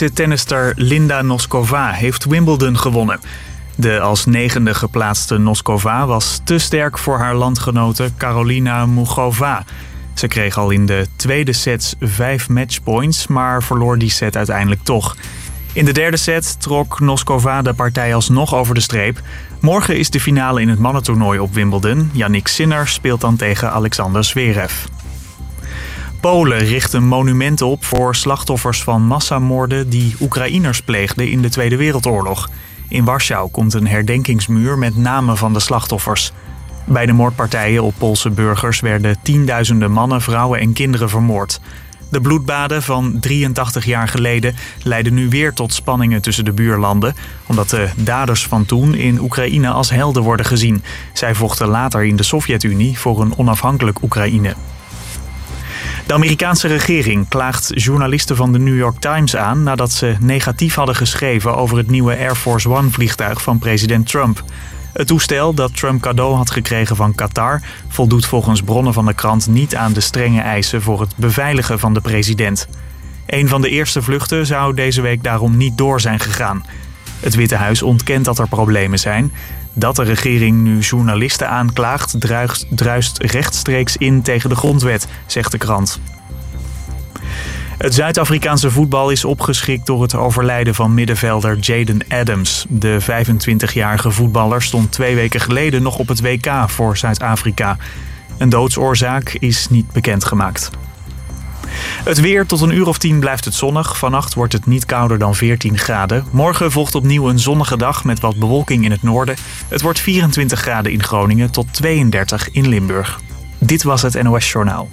Russische tennister Linda Noskova heeft Wimbledon gewonnen. De als 9e geplaatste Noskova was te sterk voor haar landgenote Karolina Muchova. Ze kreeg al in de tweede set 5 matchpoints, maar verloor die set uiteindelijk toch. In de derde set trok Noskova de partij alsnog over de streep. Morgen is de finale in het mannentoernooi op Wimbledon. Jannik Sinner speelt dan tegen Alexander Zverev. Polen richt een monument op voor slachtoffers van massamoorden die Oekraïners pleegden in de Tweede Wereldoorlog. In Warschau komt een herdenkingsmuur met namen van de slachtoffers. Bij de moordpartijen op Poolse burgers werden tienduizenden mannen, vrouwen en kinderen vermoord. De bloedbaden van 83 jaar geleden leiden nu weer tot spanningen tussen de buurlanden, omdat de daders van toen in Oekraïne als helden worden gezien. Zij vochten later in de Sovjet-Unie voor een onafhankelijk Oekraïne. De Amerikaanse regering klaagt journalisten van de New York Times aan nadat ze negatief hadden geschreven over het nieuwe Air Force One vliegtuig van president Trump. Het toestel dat Trump cadeau had gekregen van Qatar voldoet volgens bronnen van de krant niet aan de strenge eisen voor het beveiligen van de president. Een van de eerste vluchten zou deze week daarom niet door zijn gegaan. Het Witte Huis ontkent dat er problemen zijn. Dat de regering nu journalisten aanklaagt druist rechtstreeks in tegen de grondwet, zegt de krant. Het Zuid-Afrikaanse voetbal is opgeschrikt door het overlijden van middenvelder Jaden Adams. De 25-jarige voetballer stond 2 weken geleden nog op het WK voor Zuid-Afrika. Een doodsoorzaak is niet bekendgemaakt. Het weer, tot 10:00 blijft het zonnig. Vannacht wordt het niet kouder dan 14 graden. Morgen volgt opnieuw een zonnige dag met wat bewolking in het noorden. Het wordt 24 graden in Groningen tot 32 in Limburg. Dit was het NOS Journaal.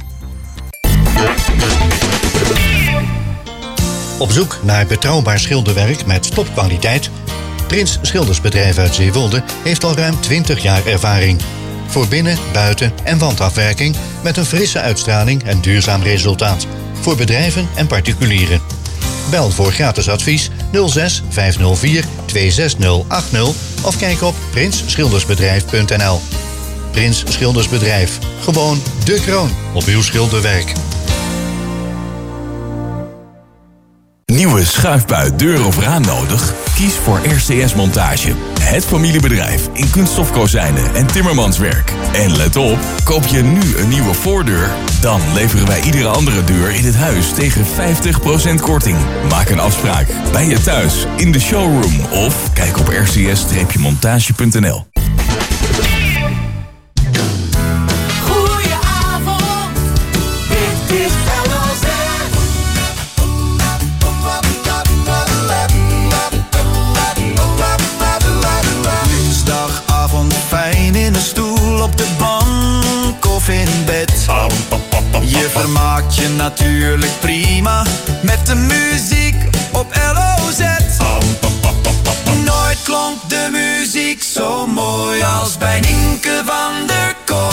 Op zoek naar betrouwbaar schilderwerk met topkwaliteit? Prins Schildersbedrijf uit Zeewolde heeft al ruim 20 jaar ervaring. Voor binnen-, buiten- en wandafwerking met een frisse uitstraling en duurzaam resultaat. Voor bedrijven en particulieren. Bel voor gratis advies 06 504 26080 of kijk op prinsschildersbedrijf.nl. Prins Schildersbedrijf. Gewoon de kroon op uw schilderwerk. Nieuwe schuifbui, deur of raam nodig? Kies voor RCS Montage. Het familiebedrijf in kunststofkozijnen en timmermanswerk. En let op, koop je nu een nieuwe voordeur? Dan leveren wij iedere andere deur in het huis tegen 50% korting. Maak een afspraak bij je thuis, in de showroom of kijk op rcs-montage.nl. Op de bank of in bed. Je vermaakt je natuurlijk prima met de muziek op LOZ. Nooit klonk de muziek zo mooi als bij Nienke van der Kolk.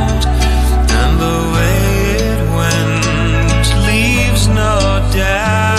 down.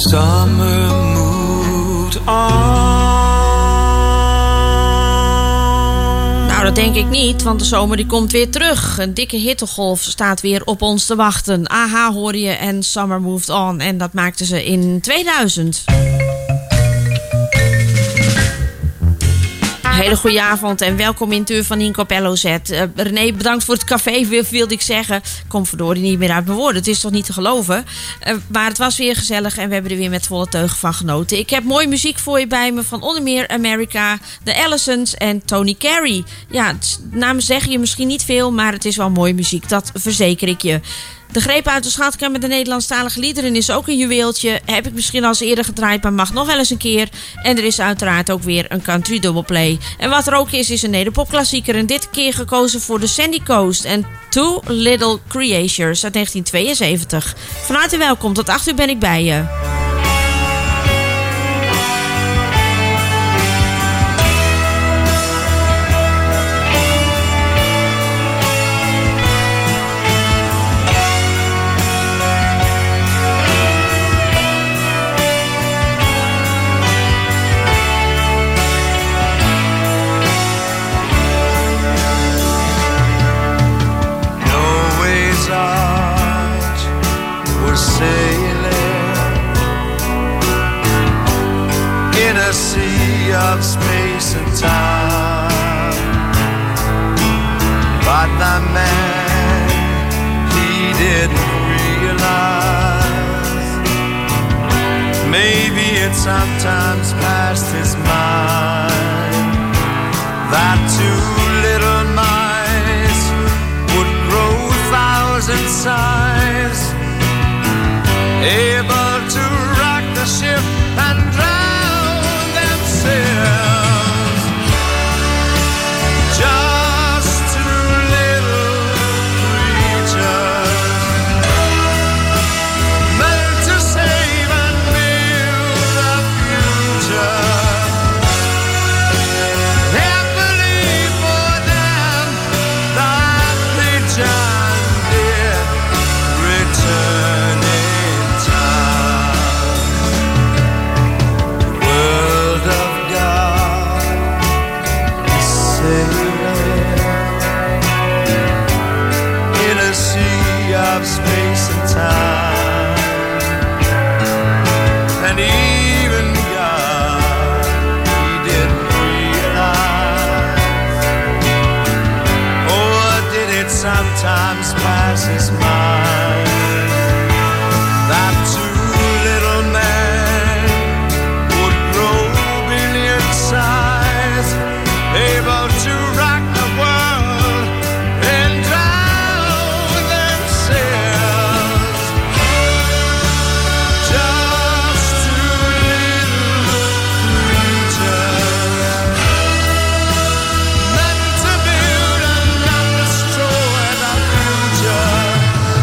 summer moved on. Nou, dat denk ik niet, want de zomer die komt weer terug. Een dikke hittegolf staat weer op ons te wachten. AHA hoor je en Summer Moved On. En dat maakten ze in 2000. Hele goede avond en welkom in het uur van Nienke op LOZ. René, bedankt voor het café, wilde ik zeggen. Kom verdorie niet meer uit mijn woorden, het is toch niet te geloven. Maar het was weer gezellig en we hebben er weer met volle teugen van genoten. Ik heb mooie muziek voor je bij me van onder meer America, The Allisons en Tony Carey. Ja, namen zeggen je misschien niet veel, maar het is wel mooie muziek, dat verzeker ik je. De greep uit de schatkamer met de Nederlandstalige liederen is ook een juweeltje. Heb ik misschien al eens eerder gedraaid, maar mag nog wel eens een keer. En er is uiteraard ook weer een country doubleplay. En wat er ook is een nederpopklassieker. En dit keer gekozen voor de Sandy Coast en Two Little Creatures uit 1972. Van harte welkom, tot 8 uur ben ik bij je. Of space and time, but the man, he didn't realize, maybe it sometimes passed his mind, that two little mice would grow 1,000 size, able to rock the ship and drown just two little creatures meant to save and build a future. Happily for them that they just did return in time. World of in a sea of space and time, and even God, he didn't realize, or did it sometimes pass his mind, that two little men would grow billion size, able to rock the world and drown themselves. Just two little creatures meant to build and not destroy the future.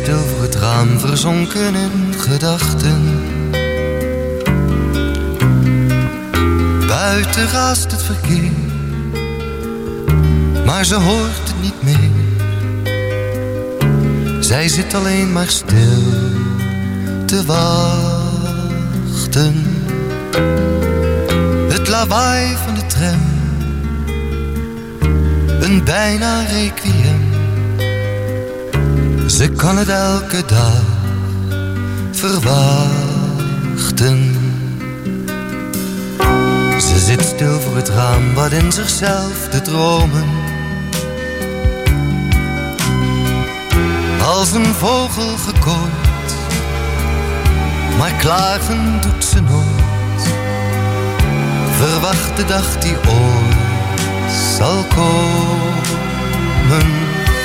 stil voor het raam, verzonken in gedachten. Buiten raast het verkeer, maar ze hoort het niet meer. Zij zit alleen maar stil te wachten. Het lawaai van de tram, een bijna requiem. Ze kan het elke dag verwachten. Ze zit stil voor het raam, wat in zichzelf te dromen. Als een vogel gekooid, maar klagen doet ze nooit. Verwacht de dag die ooit zal komen.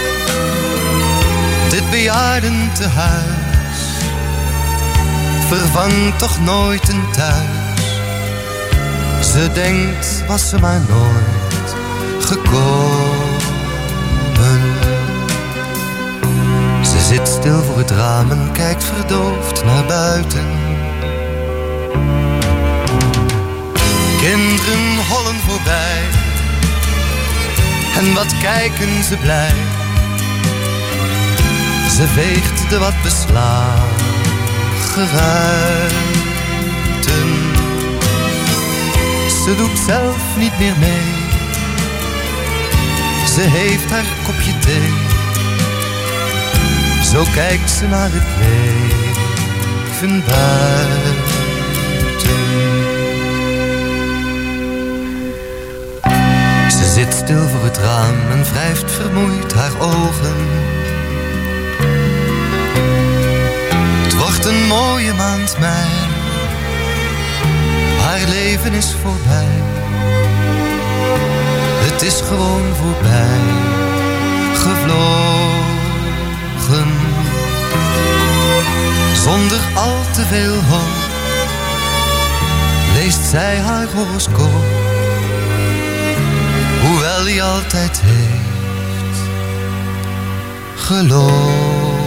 Dit bejaardentehuis vervangt toch nooit een thuis. Ze denkt, was ze maar nooit gekomen. Ze zit stil voor het raam en kijkt verdoofd naar buiten. Kinderen hollen voorbij en wat kijken ze blij. Ze veegt de wat beslagen ruiten. Ze doet zelf niet meer mee. Ze heeft haar kopje thee. Zo kijkt ze naar het leven buiten. Ze zit stil voor het raam en wrijft vermoeid haar ogen. Het wordt een mooie maand mei. Haar leven is voorbij. Het is gewoon voorbij gevlogen. Zonder al te veel hoop leest zij haar horoscoop. Hoewel hij altijd heeft gelogen.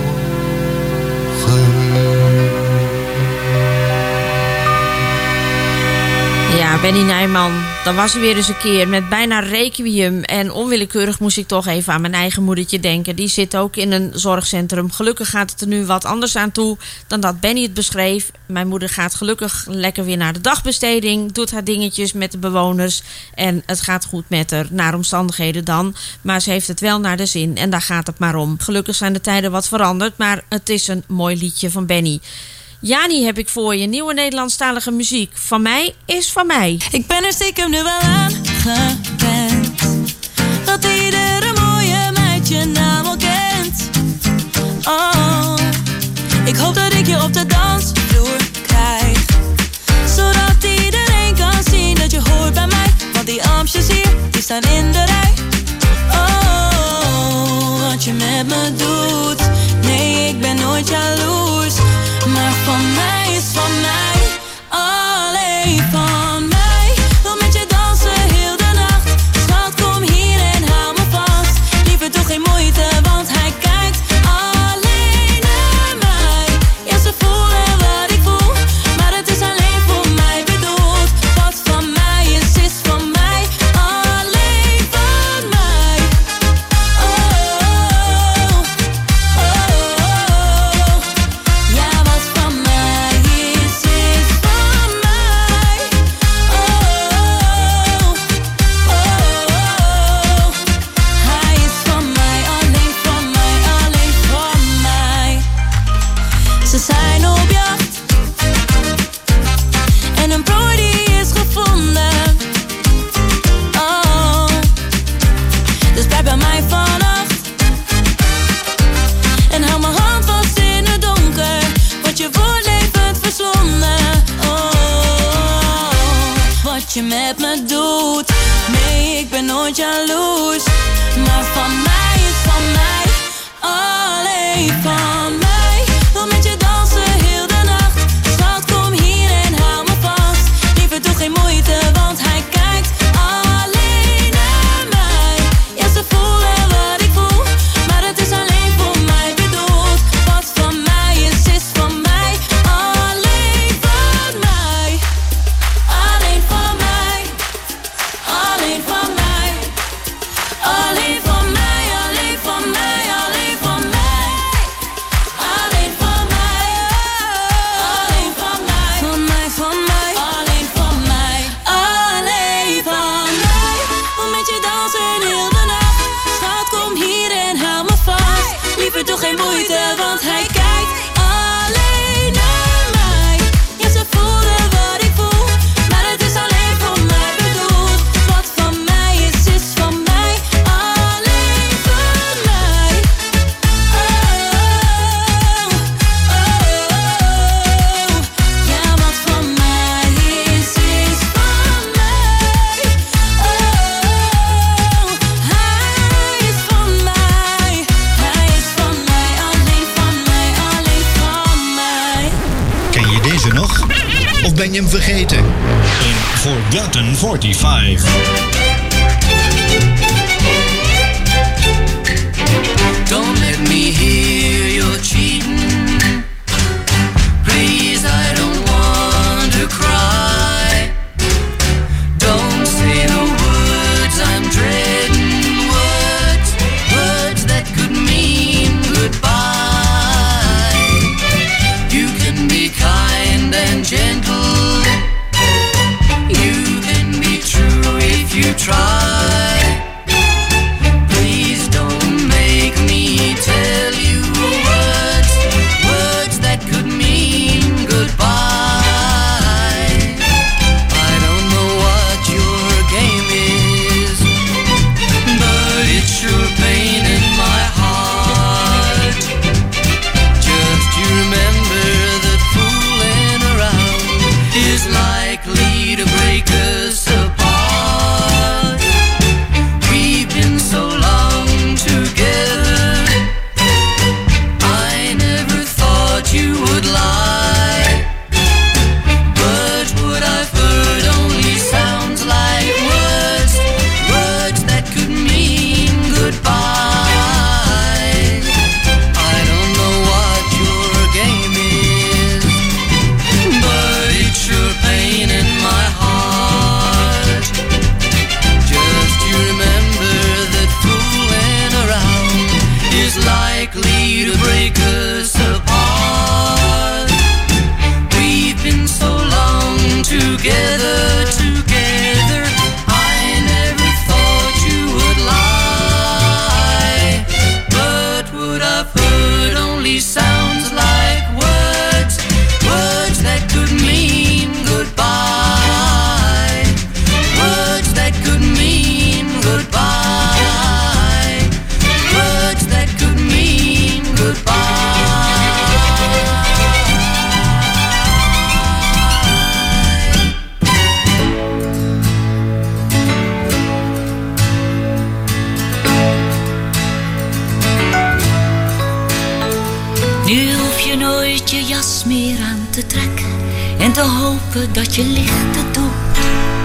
Ja, Benny Nijman, dan was hij weer eens een keer met bijna requiem. En onwillekeurig moest ik toch even aan mijn eigen moedertje denken. Die zit ook in een zorgcentrum. Gelukkig gaat het er nu wat anders aan toe dan dat Benny het beschreef. Mijn moeder gaat gelukkig lekker weer naar de dagbesteding. Doet haar dingetjes met de bewoners. En het gaat goed met haar, naar omstandigheden dan. Maar ze heeft het wel naar de zin en daar gaat het maar om. Gelukkig zijn de tijden wat veranderd, maar het is een mooi liedje van Benny. Jani heb ik voor je, nieuwe Nederlandstalige muziek. Van mij is van mij. Ik ben er stiekem nu wel aan gewend, dat iedere mooie meid je naam al kent. Oh, ik hoop dat ik je op de dansvloer krijg, zodat iedereen kan zien dat je hoort bij mij. Want die Amstjes hier, die staan in de rij. Oh, wat je met me doet. Nee, ik ben nooit jaloers, maar van mij is van mij, alleen van mij. Wil met je dansen heel de nacht. Schat, kom hier en hou me vast. Liever doe geen moeite, want hij kijkt alleen naar mij. Ja, ze voelen wat ik voel, maar het is alleen voor mij bedoeld. Wat van mij is van mij, alleen van mij. Oh, oh, oh, oh. Ja, wat van mij is van mij. Oh, oh, oh. Hij is van mij, alleen van mij, alleen van mij. Ze zijn op jacht en een prooi die is gevonden. Oh, dus blijf bij mij vannacht en hou mijn hand vast in het donker, want je wordt levend verslonden. Oh, wat je met me doet. Nee, ik ben nooit jaloers, maar van mij is van mij, alleen van mij. Wil met je dansen heel de nacht. Schat, kom hier en hou me vast. Liever doe geen moeite, want hij kijkt alleen naar mij. Ja, ze voelen wat ik voel, maar het is alleen voor mij bedoeld. Wat je hem vergeten. Een Forgotten 45. Don't let me hear you're cheating. Please, I don't want to cry. Don't say the words I'm dreading. Words that could mean goodbye. You can be kind and gentle. You can be true if you try. Please don't make me tell you words that could mean goodbye. I don't know what your game is, but it's sure pain in my heart. Just you remember that fooling around is likely to break us apart. We've been so long together, I never thought you would lie. But what I've heard only sounds like words that could mean goodbye. I don't know what your game is, but it's sure pain in my heart. Just you remember that fooling around is likely to break us apart. We've been so long together. I never thought you would lie. But what I've heard only sounds like words that could mean goodbye. Words that could mean goodbye. Words that could mean goodbye. Nu hoef je nooit je jas meer aan te trekken en te hopen dat je licht het doet.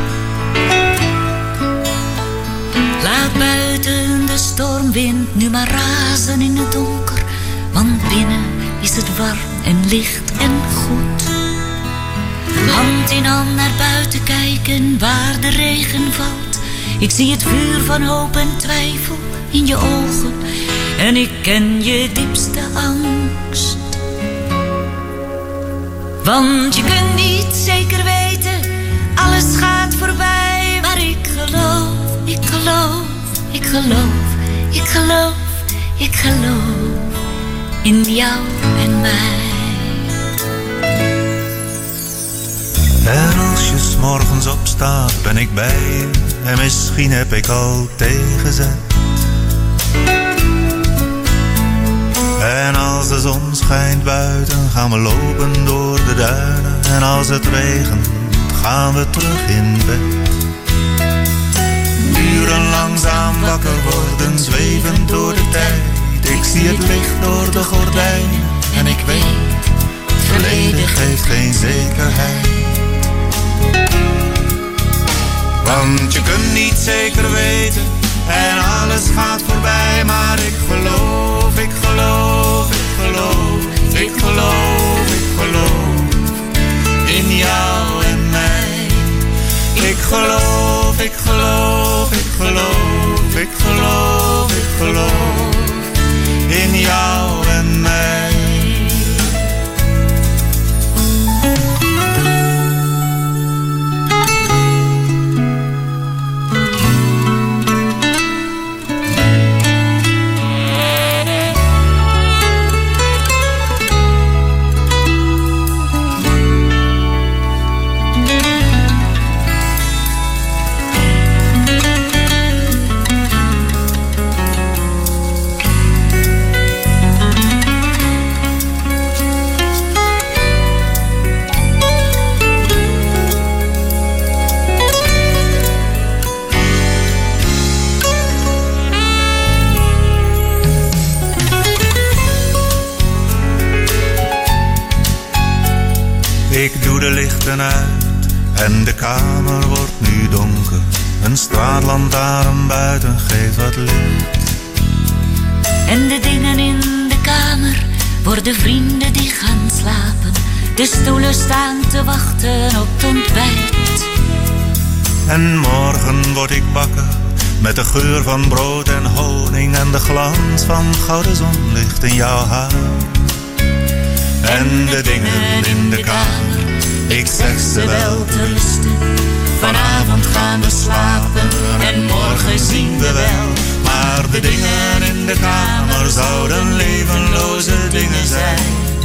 Laat buiten de stormwind nu maar razen in het donker, want binnen is het warm en licht en goed. Hand in hand naar buiten kijken waar de regen valt. Ik zie het vuur van hoop en twijfel in je ogen en ik ken je diepste angst. Want je kunt niet zeker weten, alles gaat voorbij. Maar ik geloof, ik geloof, ik geloof, ik geloof, ik geloof in jou en mij. En als je 's morgens opstaat, ben ik bij je. En misschien heb ik al tegenzet. En als de zon schijnt buiten, gaan we lopen door de duinen. En als het regent, gaan we terug in bed. Uren langzaam wakker worden, zwevend door de tijd. Ik zie het licht door de gordijnen en ik weet, het verleden geeft geen zekerheid. Want je kunt niet zeker weten en alles gaat voorbij. Maar ik geloof, ik geloof, ik geloof, ik geloof, ik geloof in jou en mij. Ik geloof, ik geloof, ik geloof, ik geloof, ik geloof in jou en mij. Ik doe de lichten uit En de kamer wordt nu donker. Een straatlantaarn buiten geeft wat licht. En de dingen in de kamer worden vrienden die gaan slapen. De stoelen staan te wachten op het ontbijt. En morgen word ik wakker met de geur van brood en honing en de glans van gouden zonlicht in jouw haar. En de dingen in de kamer, ik zeg ze wel te rusten. Vanavond gaan we slapen en morgen zien we wel. Maar de dingen in de kamer zouden levenloze dingen zijn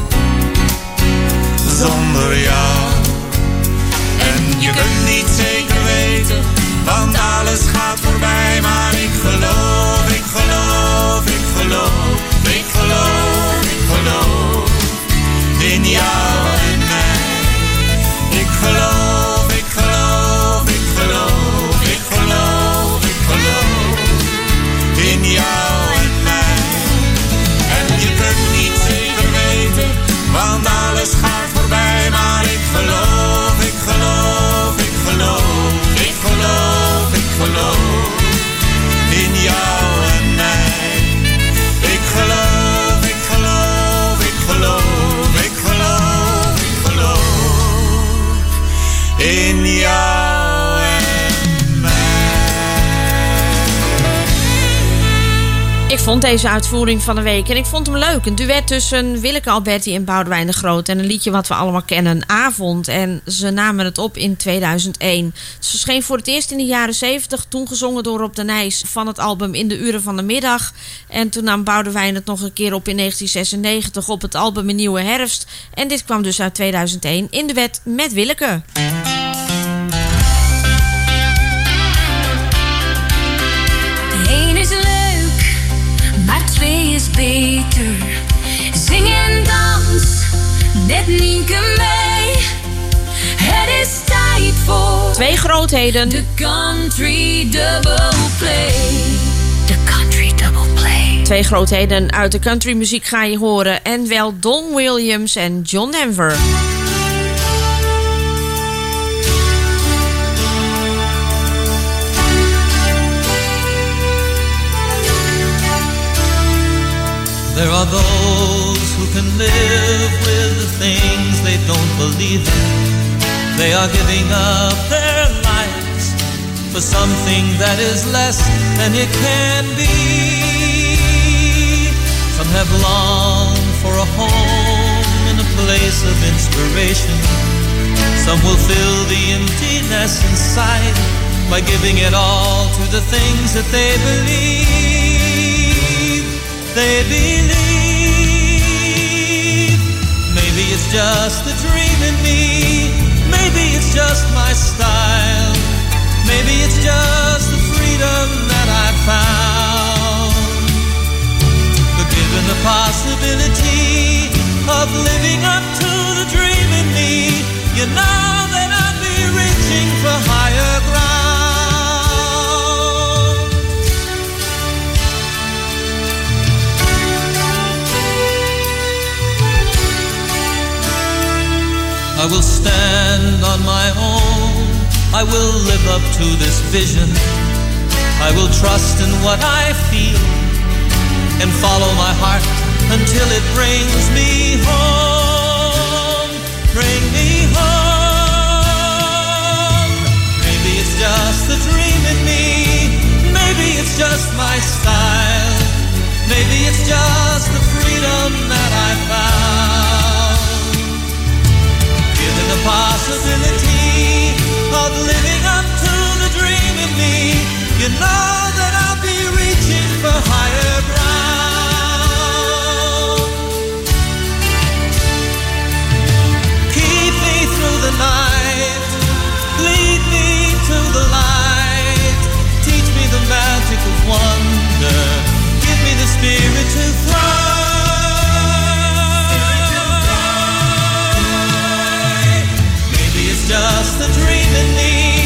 zonder jou. En je kunt niet zeker weten, want alles gaat voorbij. Maar ik geloof, ik geloof, ik geloof, ik geloof, ik geloof in jou en mij. Ik geloof, ik geloof, ik geloof, ik geloof, ik geloof in jou en mij. En je kunt niet zeker weten, want alles gaat voorbij. Maar ik geloof, ik geloof, ik geloof, ik geloof, ik geloof in jou en mij. Ik geloof, ik geloof, ik geloof, ik geloof, ik geloof in jou en mij. Ik vond deze uitvoering van de week en ik vond hem leuk. Een duet tussen Willeke Alberti en Boudewijn de Groot. En een liedje wat we allemaal kennen, Avond. En ze namen het op in 2001. Het verscheen voor het eerst in de jaren 70. Toen gezongen door Rob de Nijs van het album In de Uren van de Middag. En toen nam Boudewijn het nog een keer op in 1996 op het album Een Nieuwe Herfst. En dit kwam dus uit 2001 in duet met Willeke. 1 is leuk, maar 2 is beter. Zing en dans, net Nienke mee. Het is tijd voor 2 grootheden. de Country Double Play. De Country Double Play. 2 grootheden uit de countrymuziek ga je horen. En wel Don Williams en John Denver. There are those who can live with the things they don't believe in. They are giving up their lives for something that is less than it can be. Some have longed for a home in a place of inspiration. Some will fill the emptiness inside by giving it all to the things that they believe. They believe. Maybe it's just the dream in me. Maybe it's just my style. Maybe it's just the freedom that I found. But given the possibility of living up to the dream in me, you know that I'll be reaching for higher ground. I will stand on my own. I will live up to this vision. I will trust in what I feel and follow my heart until it brings me home. Bring me home. Maybe it's just the dream in me. Maybe it's just my style. Maybe it's just the freedom that I found. Given the possibility of living up to the dream in me, you know that I'll be reaching for higher ground. Keep me through the night, lead me to the light, teach me the magic of wonder, give me the spirit to fly. Maybe it's just the dream in me.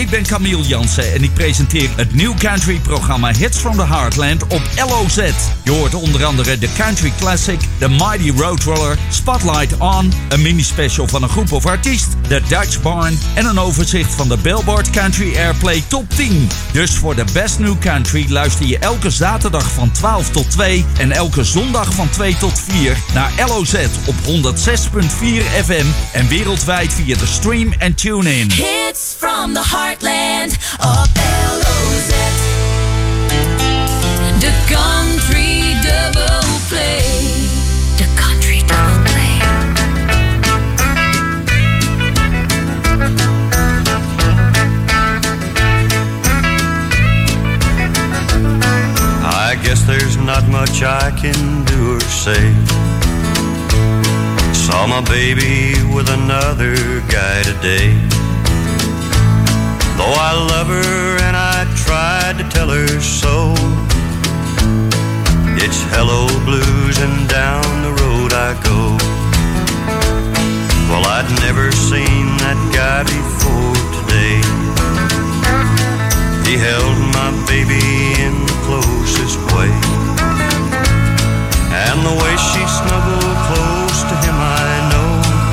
Ik ben Camille Jansen en ik presenteer het New Country programma Hits from the Heartland op LOZ. Je hoort onder andere de Country Classic, de Mighty Roadrunner, Spotlight On, een mini-special van een groep of artiest, de Dutch Barn en een overzicht van de Billboard Country Airplay Top 10. Dus voor de Best New Country luister je elke zaterdag van 12 tot 2 en elke zondag van 2 tot 4 naar LOZ op 106.4 FM en wereldwijd via de stream en tune-in. Hits from the heartland of LOZ. The country double play. The country double play. I guess there's not much I can do or say. Saw my baby with another guy today. Though I love her and I tried to tell her so, it's hello blues and down the road I go. Well, I'd never seen that guy before today. He held my baby in the closest way, and the way she snuggled close to him I know.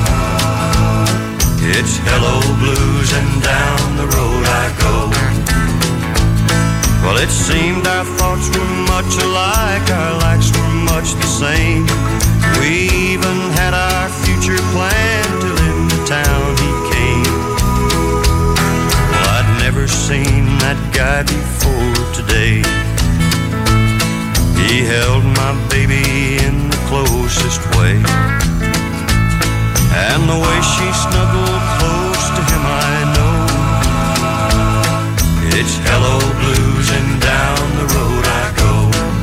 It's hello blues and down the road I go. Well, it seemed our thoughts were much alike, our likes were much the same. We even had our future planned till in the town he came. Well, I'd never seen that guy before today. He held my baby in the closest way, and the way she snuggled close to him I know. It's hello blues and down the road I go.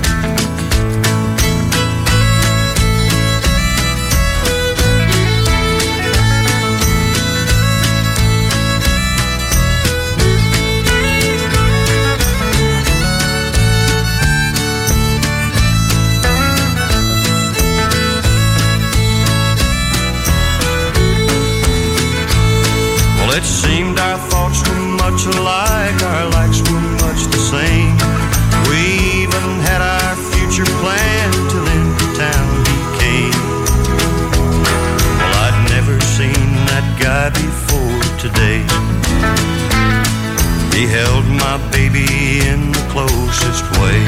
Well, it seemed our thoughts were much alike, our likes were much the same. We even had our future planned till into town he came. Well, I'd never seen that guy before today. He held my baby in the closest way,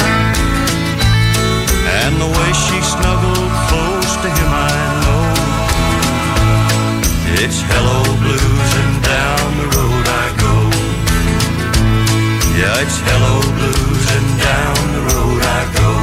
and the way she snuggled close to him I know. It's hello blues and down the road I go. Yeah, it's hello blues and down the road I go.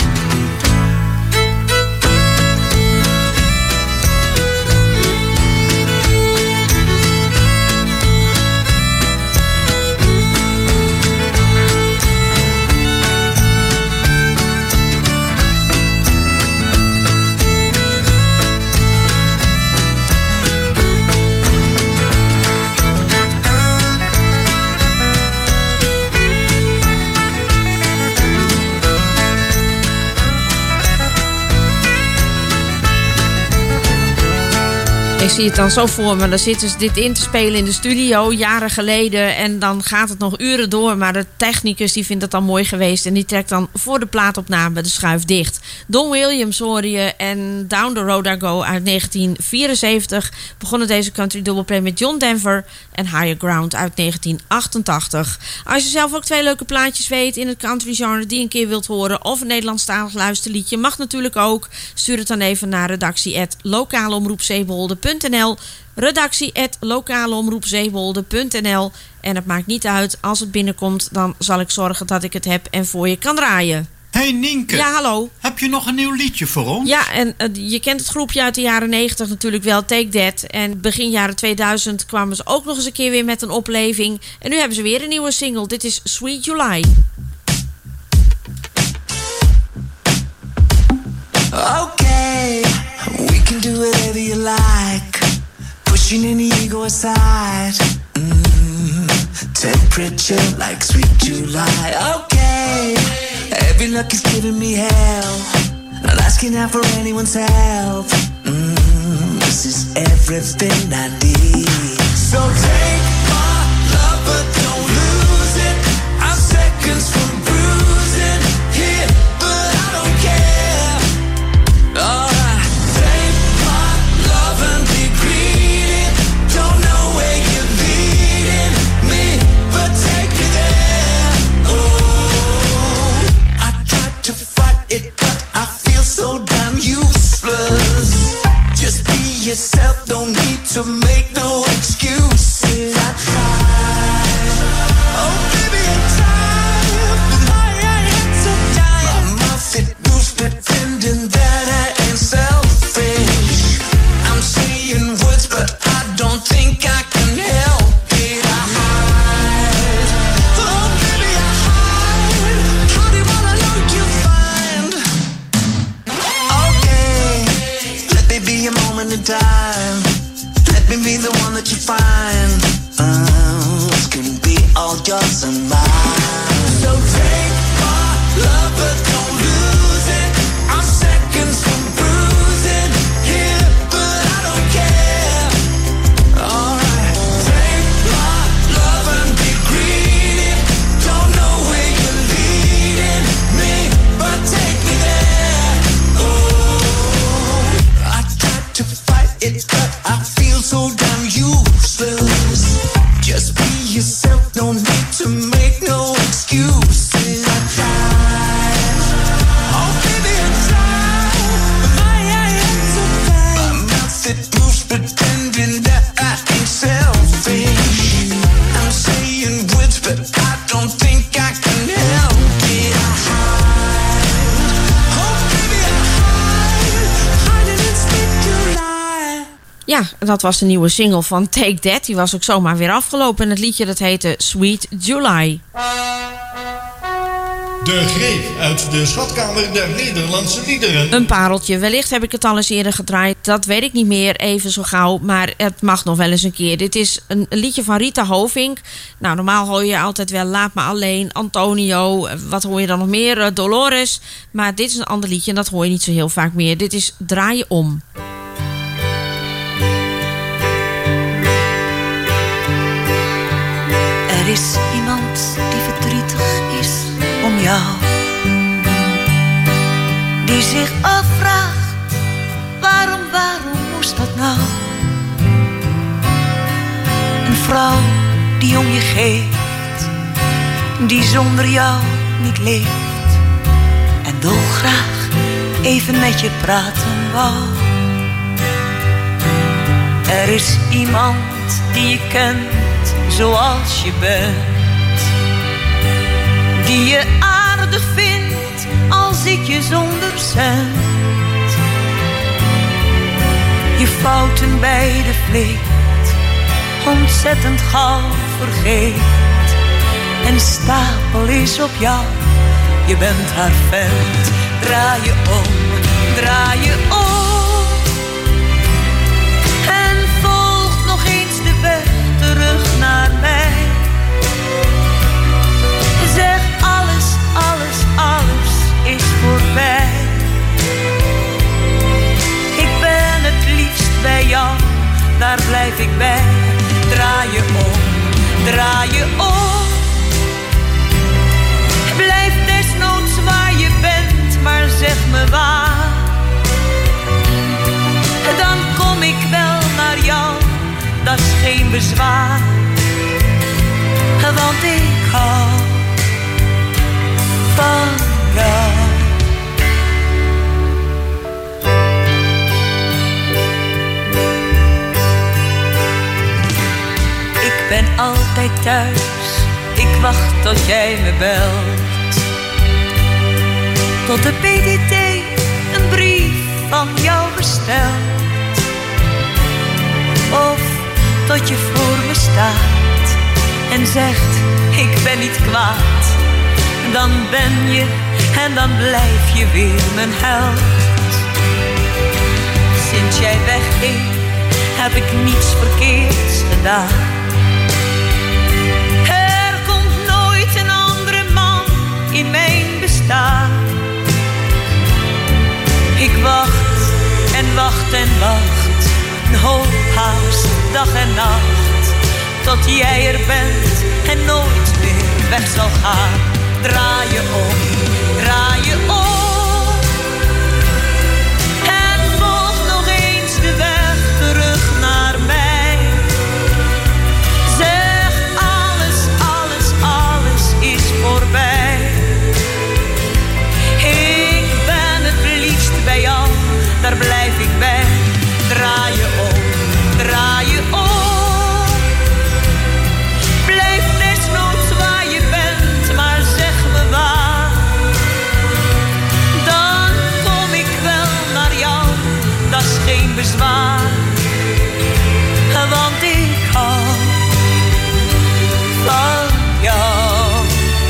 Ik zie het dan zo voor me. Dan zitten ze dit in te spelen in de studio, jaren geleden. En dan gaat het nog uren door. Maar de technicus die vindt het dan mooi geweest. En die trekt dan voor de plaatopname de schuif dicht. Don Williams hoor je. En Down the Road I Go uit 1974. Begonnen deze country dubbelplay met John Denver. En Higher Ground uit 1988. Als je zelf ook 2 leuke plaatjes weet in het country genre die je een keer wilt horen. Of een Nederlandstalig luisterliedje. Mag natuurlijk ook. Stuur het dan even naar redactie@lokaleomroepzeewolde.nl. redactie@lokaleomroepzeewolde.nl. En het maakt niet uit, als het binnenkomt, dan zal ik zorgen dat ik het heb en voor je kan draaien. Hey Nienke. Ja, hallo. Heb je nog een nieuw liedje voor ons? Ja, en je kent het groepje uit de jaren 90 natuurlijk wel, Take That. En begin jaren 2000 kwamen ze ook nog eens een keer weer met een opleving. En nu hebben ze weer een nieuwe single. Dit is Sweet July. Okay, we can do whatever you like. Pushing any ego aside. Temperature like sweet July. Okay, every look is giving me hell. Not asking out for anyone's help. This is everything I need. So take my love, but don't yourself, don't need to make no excuses. I tried, oh baby, I tried, but my head's so tired. My mouth it moves, pretending that I ain't selfish. I'm saying words, but I don't think I can help it. I hide, oh baby, I hide. How do you wanna know you find? Okay, let me be a moment in time. Let me be the one that you find. This can be all yours and mine. So take my love, but don't lose it. I'm seconds from bruising here, but I don't care. Alright, take my love and be greedy. Don't know where you're leading me, but take me there. Oh, I tried to fight it, but I feel so damn useless. Just be yourself, no need to make no excuses. I tried, oh baby, I tried, but my head's so tight. My mouth it moves, pretending that I ain't selfish. I'm saying words, but I don't think I can help it. I hide, oh baby, I hide, hiding and speak to lie. Ja, dat was de nieuwe single van Take That. Die was ook zomaar weer afgelopen. En het liedje dat heette Sweet July. De greep uit de schatkamer der Nederlandse liederen. Een pareltje. Wellicht heb ik het al eens eerder gedraaid. Dat weet ik niet meer even zo gauw. Maar het mag nog wel eens een keer. Dit is een liedje van Rita Hovink. Nou, normaal hoor je altijd wel Laat Me Alleen, Antonio. Wat hoor je dan nog meer? Dolores. Maar dit is een ander liedje en dat hoor je niet zo heel vaak meer. Dit is Draai je om. Er is iemand die verdrietig is om jou, die zich afvraagt, waarom moest dat nou? Een vrouw die om je geeft, die zonder jou niet leeft en dolgraag even met je praten wou. Er is iemand die je kent zoals je bent, die je aardig vindt als ik je zonder cent je fouten bij de vleet ontzettend gauw vergeet en stapel is op jou, je bent haar vent. Draai je om, draai je om en volg nog eens de weg terug naar mij. Zeg alles, alles, alles is voorbij. Ik ben het liefst bij jou, daar blijf ik bij. Draai je om, draai je om. Blijf desnoods waar je bent, maar zeg me waar. Dan kom ik wel naar jou, dat is geen bezwaar. Want ik hou van jou. Ik ben altijd thuis, ik wacht tot jij me belt. Tot de PTT een brief van jou bestelt. Of tot je voor me staat en zegt, ik ben niet kwaad. Dan ben je en dan blijf je weer mijn held. Sinds jij wegging, heb ik niets verkeerds gedaan. Er komt nooit een andere man in mijn bestaan. Ik wacht en wacht en wacht, een hoop haast, dag en nacht, tot jij er bent en nooit meer weg zal gaan. Draai je om, draai je om en volg nog eens de weg terug naar mij. Zeg alles, alles, alles is voorbij. Ik ben het liefst bij jou, daar blijf ik bij. Draai je om, draai je om. Blijf desnoods waar je bent, maar zeg me waar. Dan kom ik wel naar jou, dat is geen bezwaar. Want ik hou van jou.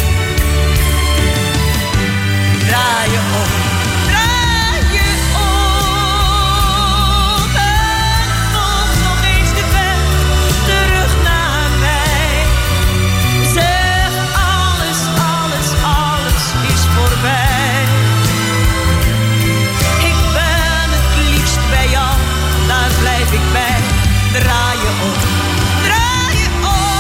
Draai je om, draai je om. En kom nog eens de weg terug naar mij. Zeg alles, alles, alles is voorbij. Ik ben het liefst bij jou, daar blijf ik bij. Draai je om, draai je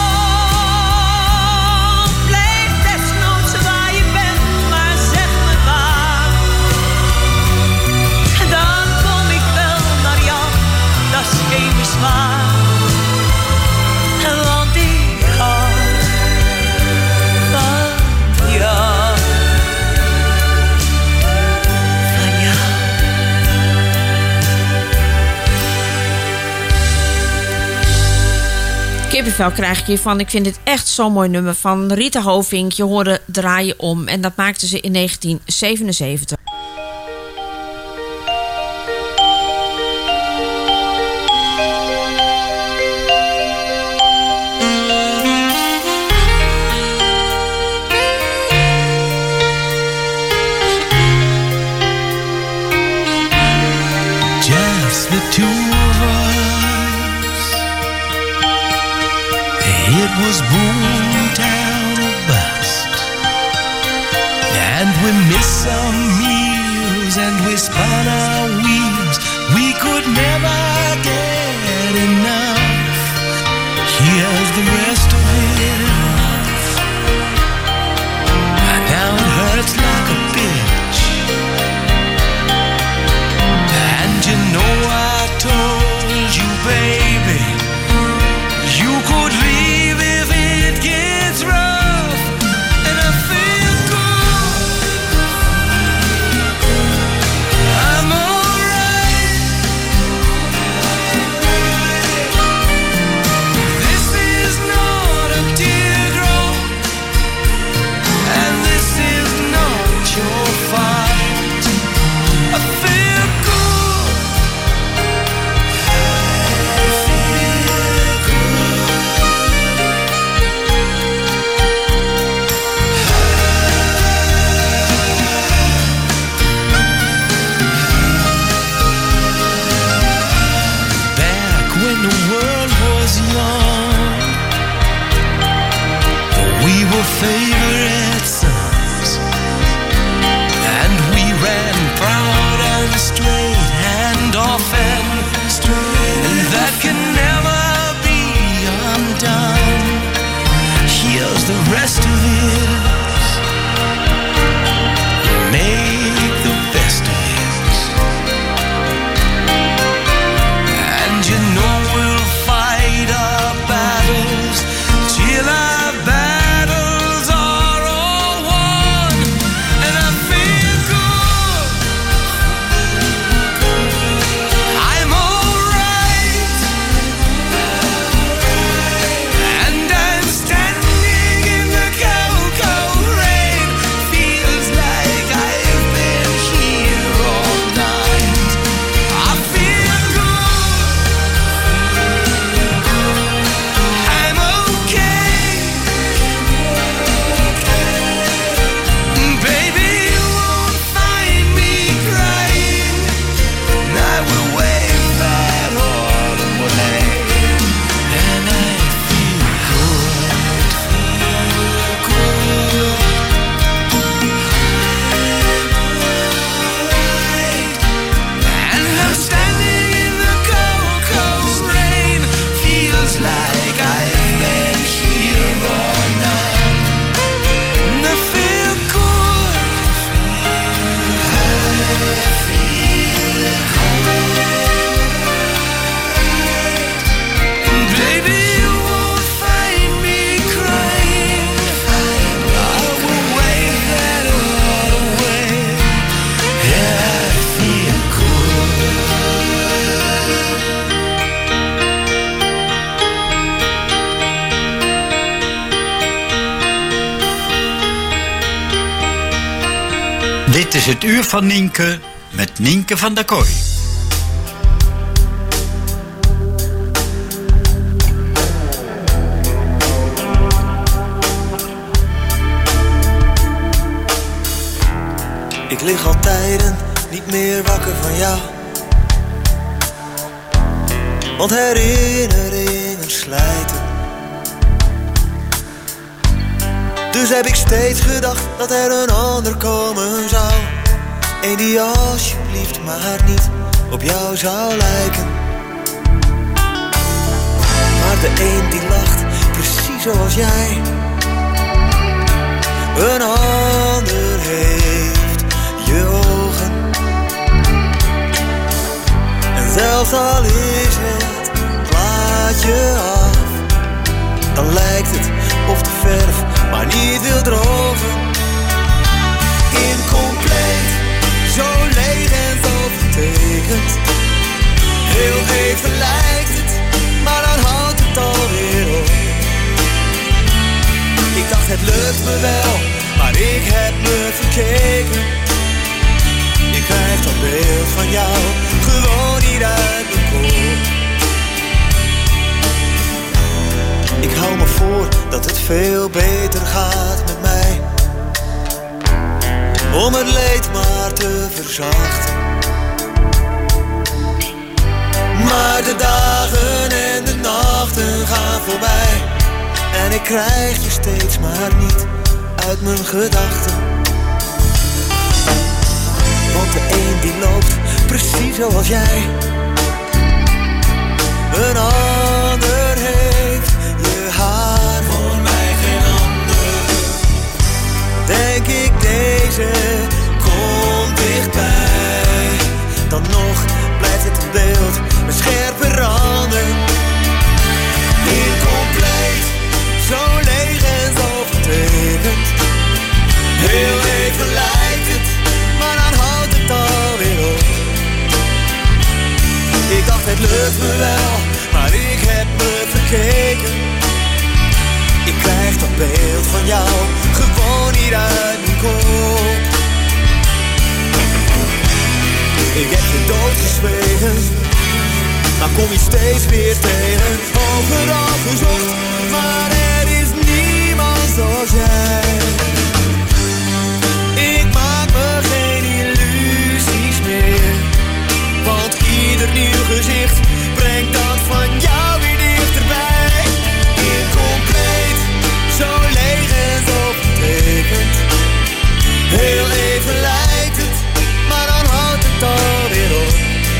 om. Blijf desnoods waar je bent, maar zeg me waar. Dan kom ik wel naar jou, dat is geen bezwaar. Want ik hou van jou. Van jou. Kippenvel krijg ik hiervan. Ik vind dit echt zo'n mooi nummer van Rita Hovink. Je hoorde Draai je om. En dat maakte ze in 1977. Just the two of us. It was boomtown or bust, and we missed some meals and we spun our wheels. We could never get enough. Here's the rest of it. And now it hurts like a bitch. And you know I told you, baby, you could leave if it gets rough. And I feel good, I'm alright. Dit is het uur van Nienke met Nienke van der Kooi. Ik lig al tijden niet meer wakker van jou. Want herinneringen slijten. Dus heb ik steeds gedacht dat er een ander komen zou. Eén die alsjeblieft maar niet op jou zou lijken. Maar de een die lacht precies zoals jij. Een ander heeft je ogen. En zelfs al is het plaatje af, dan lijkt het of de verf maar niet wil drogen. Incompleet, zo leeg en zo vertekend. Heel even lijkt het, maar dan houdt het alweer op. Ik dacht het lukt me wel, maar ik heb me verkeken. Ik krijg dat beeld van jou gewoon niet uit mijn kop. Ik hou me voor dat het veel beter gaat met mij, om het leed maar te verzachten. Maar de dagen en de nachten gaan voorbij, en ik krijg je steeds maar niet uit mijn gedachten. Want de een die loopt precies zoals jij. Een ander heeft je haar, voor mij geen ander. Denk ik deze komt dichtbij, dan nog blijft het een beeld met scherpe randen. Incompleet, zo leeg en zo vertekend. Heel even lijkt het, maar dan houdt het alweer op. Ik dacht het lukt me wel, maar ik heb me verkeken. Ik krijg dat beeld van jou gewoon niet uit mijn kop. Ik heb je doodgezwegen, maar kom je steeds weer tegen. Overal gezocht, maar er is niemand zoals jij. Ik maak me geen illusies meer, want ieder nieuw gezicht brengt dat van jou weer dichterbij. Incompleet, zo leeg en zo vertekend. Heel even lijkt het, maar dan houdt het alweer op.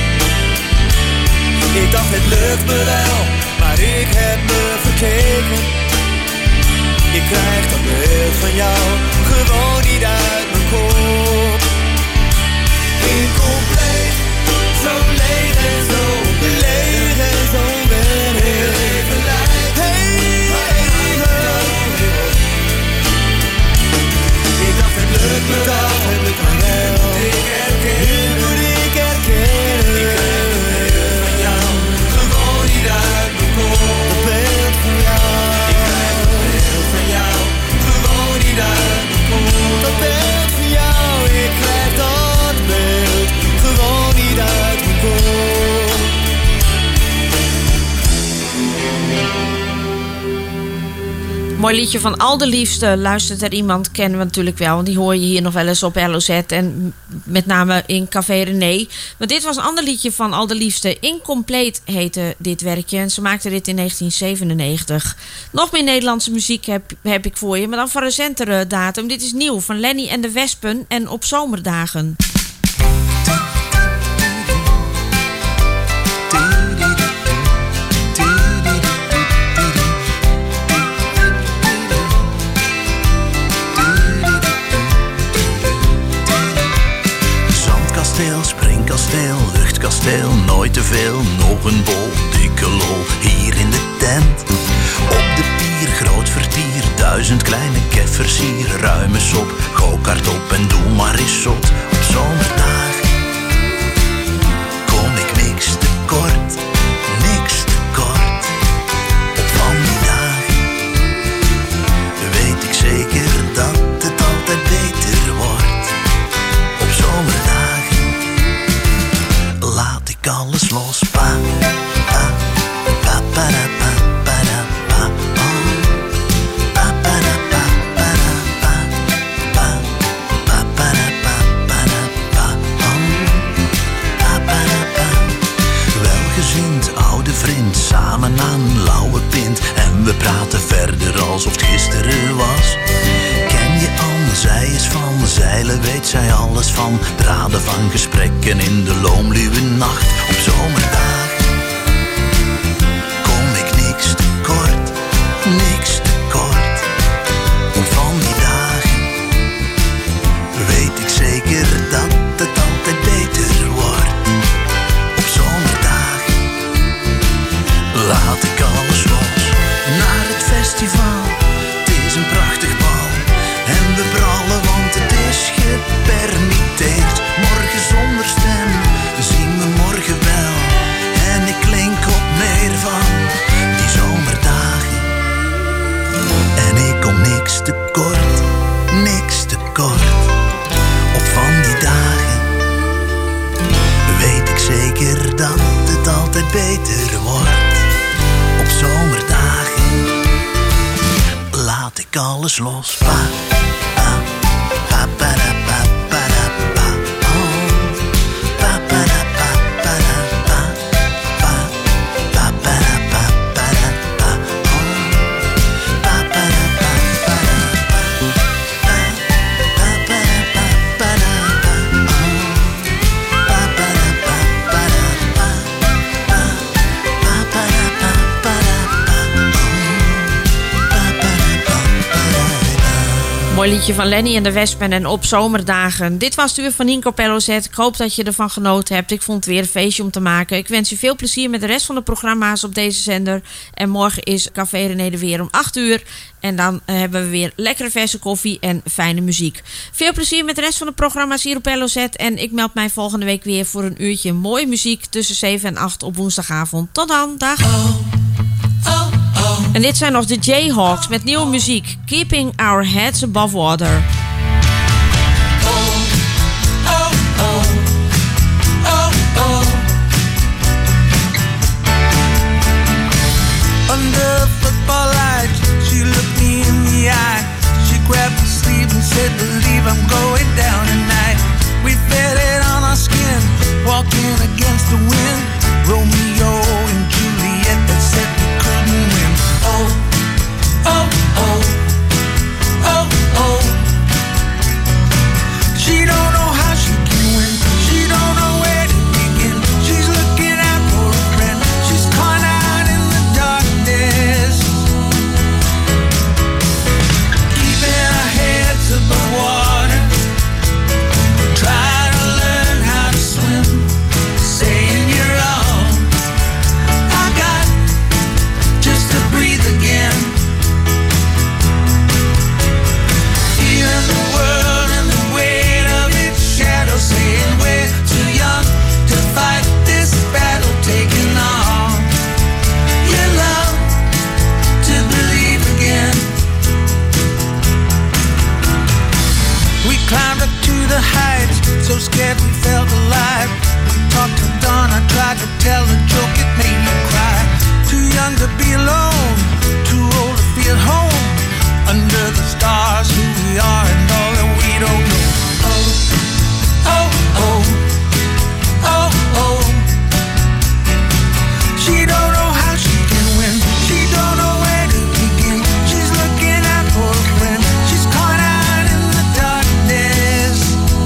Ik dacht het lukt me wel, maar ik heb me verkeken. Ik krijg dat beeld van jou gewoon niet uit mijn kop. Incompleet, zo leeg en zo leeg en zo ben heel even lijkt. Maar even alweer op. Ik dacht het lukt me wel, het lukt me wel. Ik herken, ik herken. Ik krijg dat beeld van jou gewoon niet uit mijn kop. Dat beeld van jou. Ik krijg dat beeld van jou gewoon niet uit mijn kop. Dat beeld van jou, ik krijg dat beeld gewoon niet uit mijn kop. Mooi liedje van Al de Liefste. Luistert er iemand, kennen we natuurlijk wel. Want die hoor je hier nog wel eens op LOZ. En met name in Café René. Maar dit was een ander liedje van Al de Liefste. Incompleet heette dit werkje. En ze maakte dit in 1997. Nog meer Nederlandse muziek heb ik voor je. Maar dan van recentere datum. Dit is nieuw van Lenny en de Wespen. En Op Zomerdagen. Springkasteel, luchtkasteel, nooit te veel. Nog een bol, dikke lol, hier in de tent. Op de pier, groot vertier, 1000 kleine keffers hier. Ruime sop, go-kart op en doe maar eens zot. Op zomerdagen kom ik niks te kort, niks te kort. Op van die dagen weet ik zeker dat het altijd beter wordt. vriend, samen aan lauwe pint. En we praten verder alsof het gisteren was. Ken je Anne, zij is van zeilen, weet zij alles van. Draden van gesprekken in de loomluwe nacht. Op zomerdagen kom ik niks te kort, niks te kort. Op van die dagen weet ik zeker dat het altijd beter wordt. Op zomerdagen laat ik alles los. Naar het festival, het is een prachtig bal. En we brallen, want het is gepermitteerd. Morgen zonder stem, zien we morgen wel. En ik klink op meer van die zomerdagen. En ik kom niks te kort, niks te kort. Op van die dagen weet ik zeker dat het altijd beter wordt. Op zomerdagen laat ik alles los. Pa, pa, pa, pa, da, pa, pa, da, pa, oh. Pa, pa, da, pa, pa, da, pa, pa, pa, pa, da, pa, pa, da, pa, oh. Pa, pa, da, pa, pa, da, pa, pa, pa, pa, da, pa, pa, da, pa, oh. Pa, pa, da, pa, pa, da, pa, pa, pa, pa, da, pa, pa, da, pa, oh. Mooi liedje van Lenny en de Wespen en Op Zomerdagen. Dit was het uur van Nienke op LOZ. Ik hoop dat je ervan genoten hebt. Ik vond het weer een feestje om te maken. Ik wens je veel plezier met de rest van de programma's op deze zender. En morgen is Café René er weer om 8 uur. En dan hebben we weer lekkere verse koffie en fijne muziek. Veel plezier met de rest van de programma's hier op LOZ. En ik meld mij volgende week weer voor een uurtje mooie muziek tussen 7 en 8 op woensdagavond. Tot dan, dag. En dit zijn nog de Jayhawks met nieuwe muziek. Keeping Our Heads Above Water. Under the football lights, she looked me in the eye. She grabbed my sleeve and said, believe I'm going down tonight. We felt it on our skin, walking against the wind. Romeo and Juliet that said we couldn't win. Oh, oh, oh, oh, oh. She don't know how she can win. She don't know where to begin. She's looking out for a friend. She's caught out in the darkness, keeping her heads above water. Try to learn how to swim, saying you're on. I got just to breathe again. Feeling the world and the weight of its shadow, saying we're too young to fight this battle, taking on your love to believe again. We climbed up to the heights, so scared we felt alive. Talked to dawn, I tried to tell a joke, it made me cry. Too young to be alone, too old to feel home. Under the stars, who we are and all that we don't know. Oh, oh, oh, oh, oh. She don't know how she can win. She don't know where to begin. She's looking out for a friend. She's caught out in the darkness,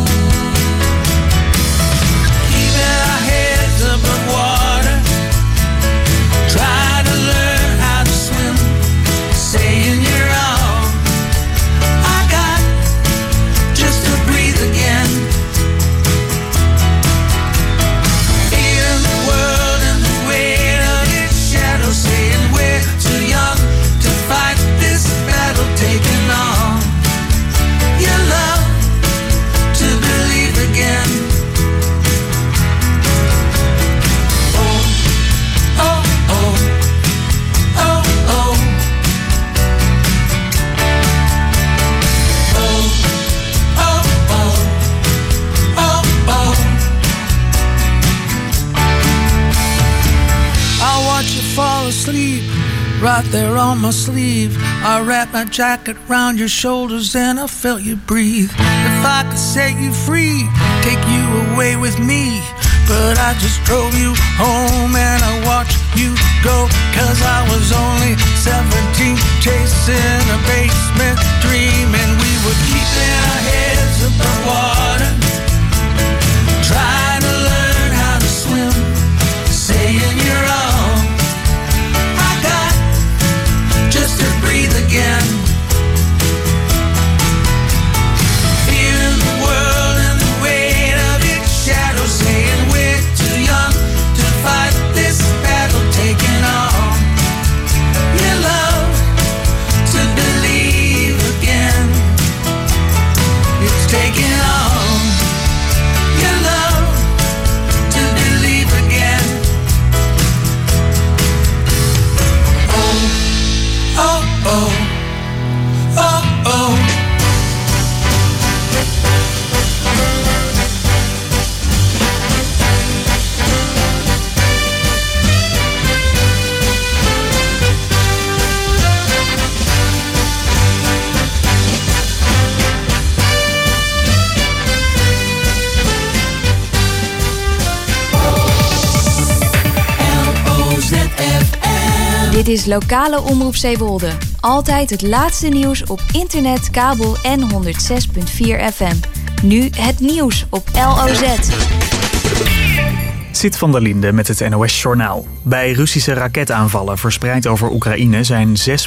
keeping our heads above water. Try to learn how to swim, saying you're on. I got just to breathe again. Feeling the world and the weight of its shadow, saying we're too young to fight this battle, taking on your love to believe again. Oh, oh, oh, oh, oh. Oh, oh, oh, oh, oh. I watch you fall asleep right there on my sleeve. I wrapped my jacket round your shoulders and I felt you breathe. If I could set you free, take you away with me, but I just drove you home and I watched you was only 17, chasing a basement dream, and we were keeping our heads above water, trying to learn how to swim, saying you're all I got just to breathe again. Feeling the world and the weight of its shadow, saying we're too young to fight this battle, taking on your love to believe again. It's taking on your love to believe again. Oh, oh, oh, oh, oh. Dit is lokale omroep Zeewolde. Altijd het laatste nieuws op internet, kabel en 106.4 FM. Nu het nieuws op LOZ. Sid van der Linde met het NOS-journaal. Bij Russische raketaanvallen verspreid over Oekraïne zijn 6